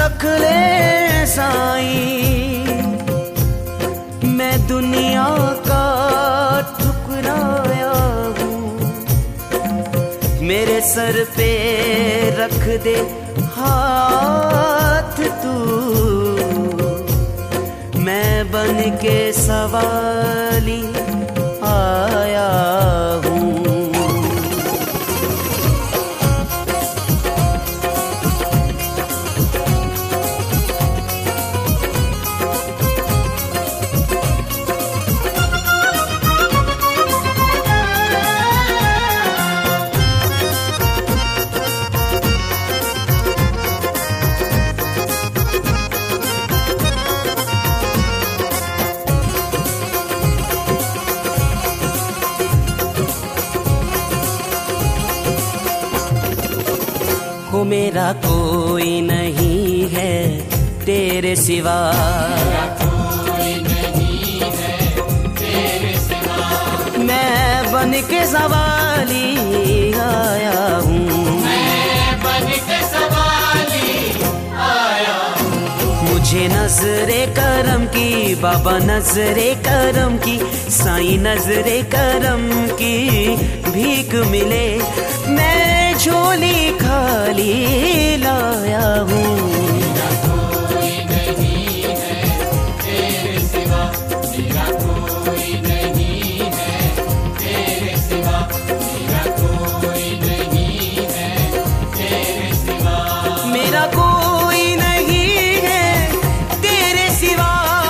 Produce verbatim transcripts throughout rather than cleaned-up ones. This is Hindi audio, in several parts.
रख ले साईं, मैं दुनिया का ठुकराया हूँ। मेरे सर पे रख दे हाथ तू, मैं बन के सवाली आया हूँ। हो मेरा कोई नहीं है तेरे सिवा, मेरा कोई नहीं है तेरे सिवा। मैं बन के सवाली आया हूँ, मैं बन के सवाली आया हूँ। मुझे नजरे करम की बाबा, नजरे करम की साईं, नजरे करम की भीख मिले। मैं झोली खाली लाया हूँ। मेरा कोई नहीं है तेरे सिवा, मेरा कोई नहीं है तेरे सिवा, मेरा कोई नहीं है तेरे सिवा, मेरा कोई नहीं है तेरे सिवा।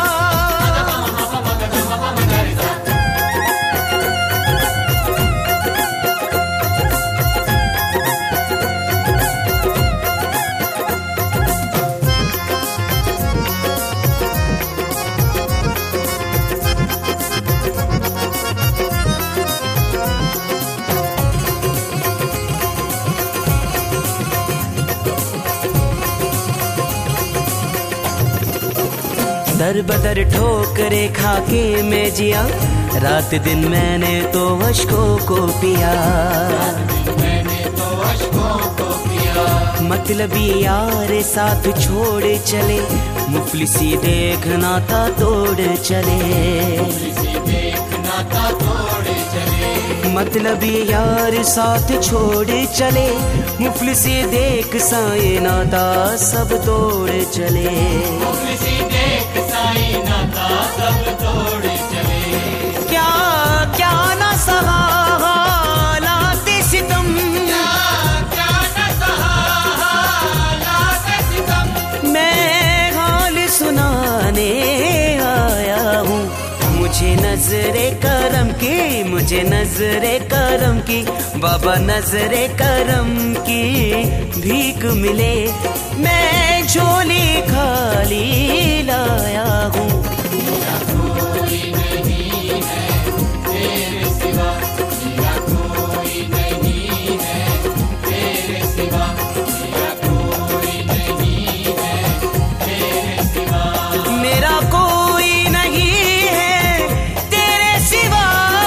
दर बदर ठोकरे खाके मैं जिया, रात दिन मैंने तो अश्कों को पिया, मैंने तो अश्कों को पिया। मतलबी यार साथ छोड़ चले, मुफलिसी देखना था तोड़ चले, मुफलिसी देखना था तोड़ चले। मतलबी यार साथ छोड़ चले, मुफलिसी देख साए नाता सब तोड़ चले, मुफलिसी देख साए नाता सब तोड़ चले। क्या क्या न सहा हालात सितम, क्या क्या न सहा हालात सितम। मैं हाल सुनाने आया हूँ। मुझे नजरे करम की, मुझे नजरे करम की बाबा, नजरे करम की भीख मिले। मैं झोली खाली लाया हूँ। मेरा कोई नहीं है तेरे सिवा, मेरा कोई नहीं है तेरे सिवा, मेरा कोई नहीं है तेरे सिवा, मेरा कोई नहीं है तेरे सिवा।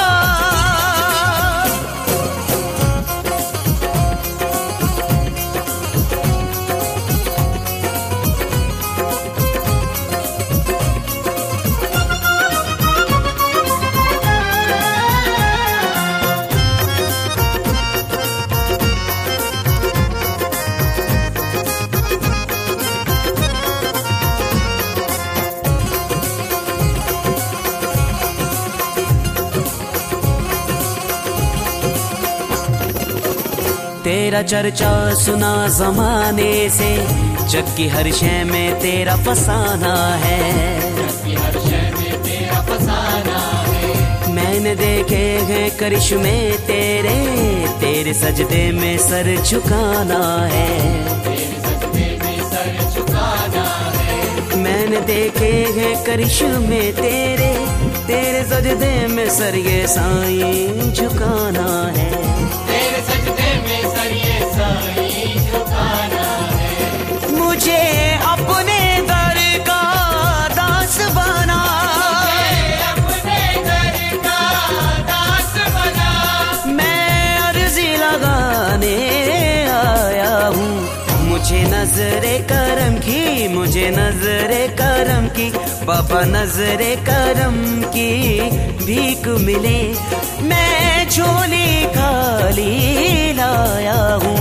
तेरा चर्चा सुना जमाने से, जग की हर शय में तेरा फसाना है, जग की हर शय में तेरा फसाना है। मैंने देखे हैं करिश्मे तेरे, तेरे सजदे में सर झुकाना है, तेरे सजदे में सर झुकाना है। मैंने देखे हैं करिश्मे तेरे, तेरे सजदे में सर ये साईं झुकाना है, तेरे सजदे में सर ये साईं झुकाना है। मुझे अपने दर का दास बना, मुझे अपने दर का दास बना। मैं अर्जी लगाने आया हूँ। मुझे नजरे करम की मुझे नजरे करम की, बाबा नजरे करम की भीख मिले। मैं झोली खाली लाया हूँ।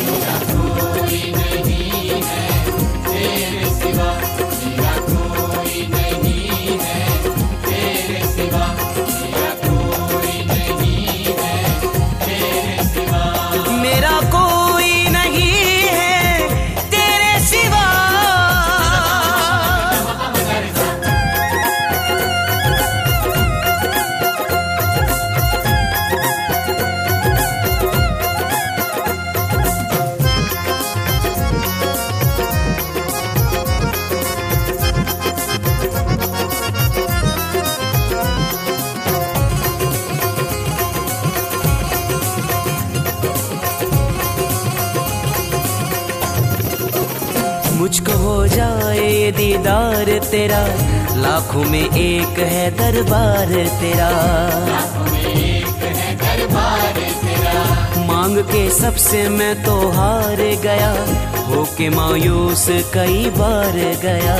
मुझको हो जाए दीदार तेरा, लाखों में एक है दरबार तेरा। मांग के सबसे मैं तो हार गया, होके मायूस कई बार गया।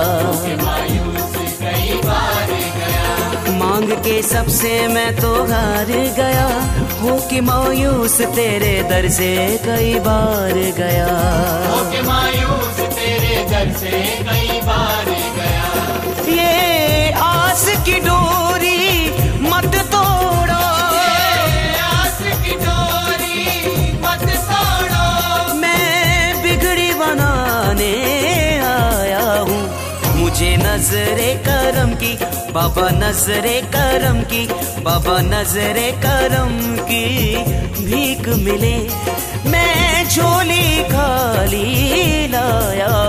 मांग के सबसे मैं तो हार गया, होके मायूस तेरे दर से कई बार गया। होके मायूस तेरे दर से कई बार गया। ये आस की डोरी मत तोड़ो, ये आस की डोरी मत तोड़ो। मैं बिगड़ी बनाने आया हूँ। मुझे नजरे करम की, बाबा नजरे करम की, बाबा नजरे करम की भीख मिले। मैं झोली खाली लाया